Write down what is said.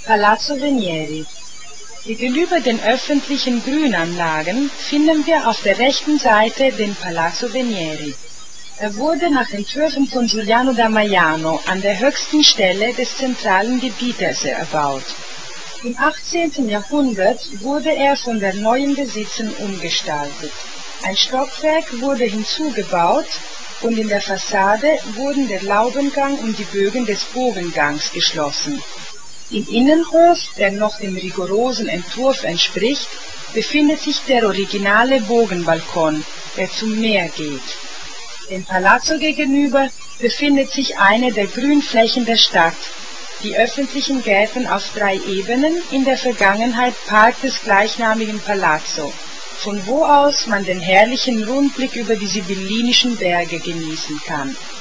Palazzo Venieri. Gegenüber den öffentlichen Grünanlagen finden wir auf der rechten Seite den Palazzo Venieri. Er wurde nach Entwürfen von Giuliano da Maiano an der höchsten Stelle des zentralen Gebietes erbaut. Im 18. Jahrhundert wurde er von den neuen Besitzern umgestaltet. Ein Stockwerk wurde hinzugebaut und in der Fassade wurden der Laubengang und die Bögen des Bogengangs geschlossen. Im Innenhof, der noch dem rigorosen Entwurf entspricht, befindet sich der originale Bogenbalkon, der zum Meer geht. Dem Palazzo gegenüber befindet sich eine der Grünflächen der Stadt, die öffentlichen Gärten auf 3 Ebenen, in der Vergangenheit Park des gleichnamigen Palazzo, von wo aus man den herrlichen Rundblick über die Sibyllinischen Berge genießen kann.